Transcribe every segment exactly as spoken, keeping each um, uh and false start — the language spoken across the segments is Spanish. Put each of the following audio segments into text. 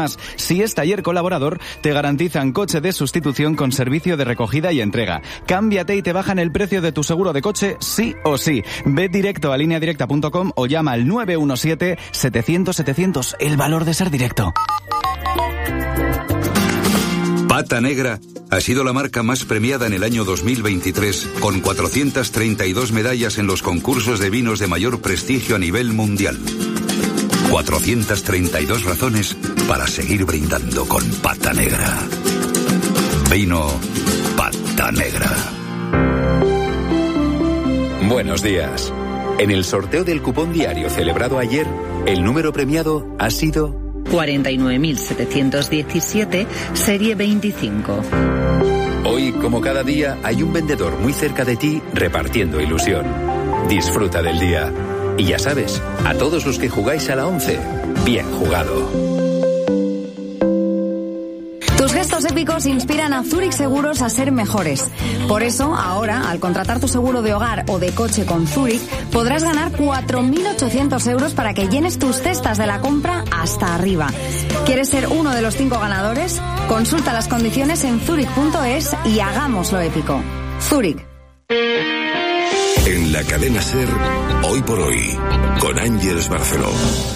Además, si es taller colaborador, te garantizan coche de sustitución con servicio de recogida y entrega. Cámbiate y te bajan el precio de tu seguro de coche sí o sí. Ve directo a línea directa punto com o llama al nueve uno siete, setecientos, setecientos. El valor de ser directo. Pata Negra ha sido la marca más premiada en el año dos mil veintitrés, con cuatrocientas treinta y dos medallas en los concursos de vinos de mayor prestigio a nivel mundial. cuatrocientas treinta y dos razones para seguir brindando con Pata Negra. Vino Pata Negra. Buenos días. En el sorteo del cupón diario celebrado ayer, el número premiado ha sido cuarenta y nueve mil setecientos diecisiete, serie veinticinco. Hoy, como cada día, hay un vendedor muy cerca de ti repartiendo ilusión. Disfruta del día. Y ya sabes, a todos los que jugáis a la once, bien jugado. Tus gestos épicos inspiran a Zurich Seguros a ser mejores. Por eso, ahora, al contratar tu seguro de hogar o de coche con Zurich, podrás ganar cuatro mil ochocientos euros para que llenes tus cestas de la compra hasta arriba. ¿Quieres ser uno de los cinco ganadores? Consulta las condiciones en zurich punto es y hagámoslo épico. Zurich. En la cadena SER, Hoy por Hoy, con Ángeles Barceló.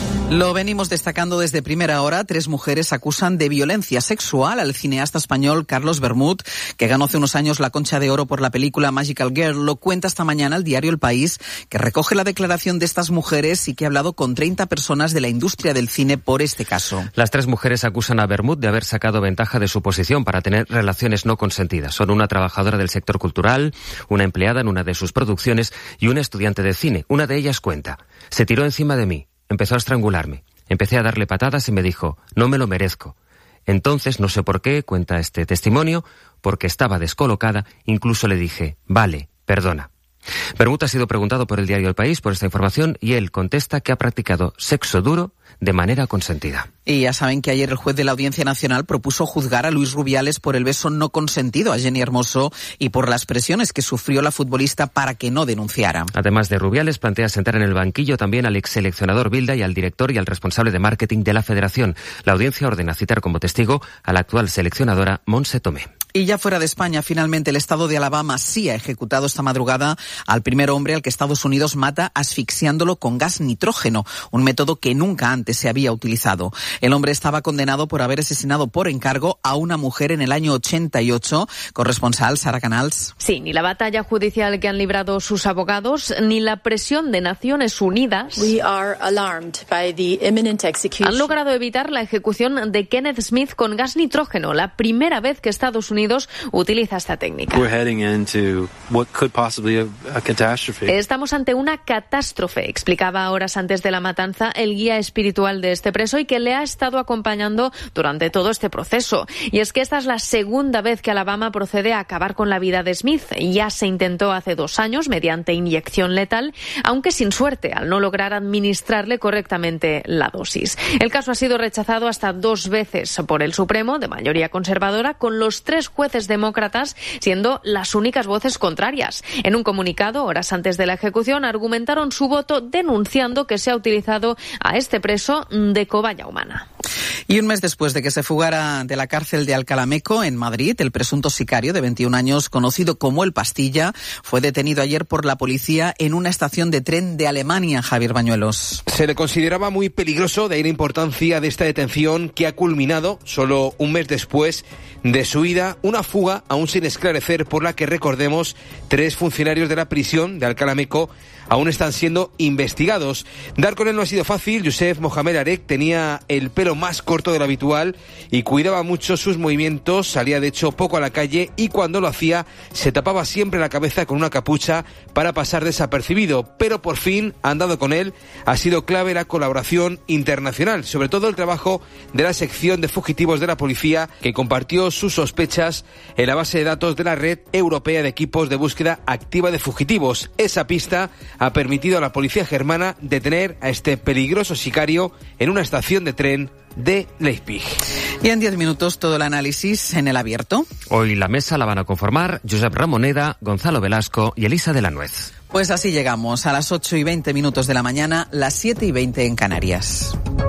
Lo venimos destacando desde primera hora. Tres mujeres acusan de violencia sexual al cineasta español Carlos Bermud, que ganó hace unos años la Concha de Oro por la película Magical Girl. Lo cuenta esta mañana el diario El País, que recoge la declaración de estas mujeres y que ha hablado con treinta personas de la industria del cine por este caso. Las tres mujeres acusan a Bermud de haber sacado ventaja de su posición para tener relaciones no consentidas. Son una trabajadora del sector cultural, una empleada en una de sus producciones y una estudiante de cine. Una de ellas cuenta: se tiró encima de mí. Empezó a estrangularme. Empecé a darle patadas y me dijo, no me lo merezco. Entonces, no sé por qué, cuenta este testimonio, porque estaba descolocada, incluso le dije, vale, perdona. Bermud ha sido preguntado por el diario El País por esta información y él contesta que ha practicado sexo duro de manera consentida. Y ya saben que ayer el juez de la Audiencia Nacional propuso juzgar a Luis Rubiales por el beso no consentido a Jenny Hermoso y por las presiones que sufrió la futbolista para que no denunciara. Además de Rubiales, plantea sentar en el banquillo también al exseleccionador Bilda y al director y al responsable de marketing de la Federación. La audiencia ordena citar como testigo a la actual seleccionadora Montse Tomé. Y ya fuera de España, finalmente el estado de Alabama sí ha ejecutado esta madrugada al primer hombre al que Estados Unidos mata asfixiándolo con gas nitrógeno, un método que nunca antes se había utilizado. El hombre estaba condenado por haber asesinado por encargo a una mujer en el año ochenta y ocho. Corresponsal Sara Canals. Sí, ni la batalla judicial que han librado sus abogados, ni la presión de Naciones Unidas We are alarmed by the imminent execution. han logrado evitar la ejecución de Kenneth Smith con gas nitrógeno, la primera vez que Estados Unidos utiliza esta técnica. We're heading into what could possibly a, a catastrophe. Estamos ante una catástrofe, explicaba horas antes de la matanza el guía espiritual de este preso y que le ha estado acompañando durante todo este proceso. Y es que esta es la segunda vez que Alabama procede a acabar con la vida de Smith. Ya se intentó hace dos años mediante inyección letal, aunque sin suerte al no lograr administrarle correctamente la dosis. El caso ha sido rechazado hasta dos veces por el Supremo, de mayoría conservadora, con los tres jueces demócratas siendo las únicas voces contrarias. En un comunicado, horas antes de la ejecución, argumentaron su voto denunciando que se ha utilizado a este preso de cobaya humana. Y un mes después de que se fugara de la cárcel de Alcalameco, en Madrid, el presunto sicario de veintiún años, conocido como El Pastilla, fue detenido ayer por la policía en una estación de tren de Alemania. Javier Bañuelos. Se le consideraba muy peligroso, de ahí la importancia de esta detención que ha culminado solo un mes después de su ida, una fuga aún sin esclarecer por la que, recordemos, tres funcionarios de la prisión de Alcalameco aún están siendo investigados. Dar con él no ha sido fácil. Youssef Mohamed Arek tenía el pelo más corto de lo habitual y cuidaba mucho sus movimientos, salía de hecho poco a la calle y cuando lo hacía se tapaba siempre la cabeza con una capucha para pasar desapercibido, pero por fin han dado con él. Ha sido clave la colaboración internacional, sobre todo el trabajo de la sección de fugitivos de la policía, que compartió sus sospechas en la base de datos de la Red Europea de Equipos de Búsqueda Activa de Fugitivos. Esa pista ha permitido a la policía germana detener a este peligroso sicario en una estación de tren de Leipzig. Y en diez minutos todo el análisis en El Abierto. Hoy la mesa la van a conformar Josep Ramoneda, Gonzalo Velasco y Elisa de la Nuez. Pues así llegamos a las ocho y veinte minutos de la mañana, las siete y veinte en Canarias.